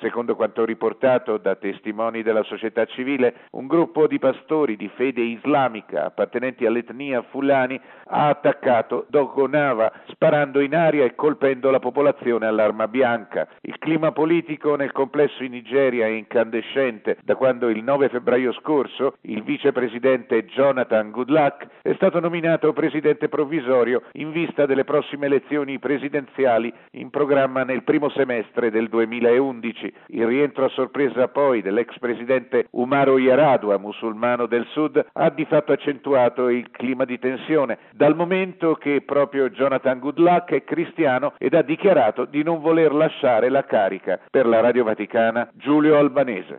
Secondo quanto riportato da testimoni della società civile, un gruppo di pastori di fede islamica appartenenti all'etnia Fulani ha attaccato Dogonava sparando in aria e colpendo la popolazione all'arma bianca. Il clima politico nel complesso in Nigeria è incandescente da quando il 9 febbraio scorso il vicepresidente Jonathan Goodluck è stato nominato presidente provvisorio in vista delle prossime elezioni presidenziali in programma nel primo semestre del 2011. Il rientro a sorpresa poi dell'ex presidente Umaru Yar'Adua, musulmano del sud, ha di fatto accentuato il clima di tensione, dal momento che proprio Jonathan Goodluck è cristiano ed ha dichiarato di non voler lasciare la carica. Per la Radio Vaticana, Giulio Albanese.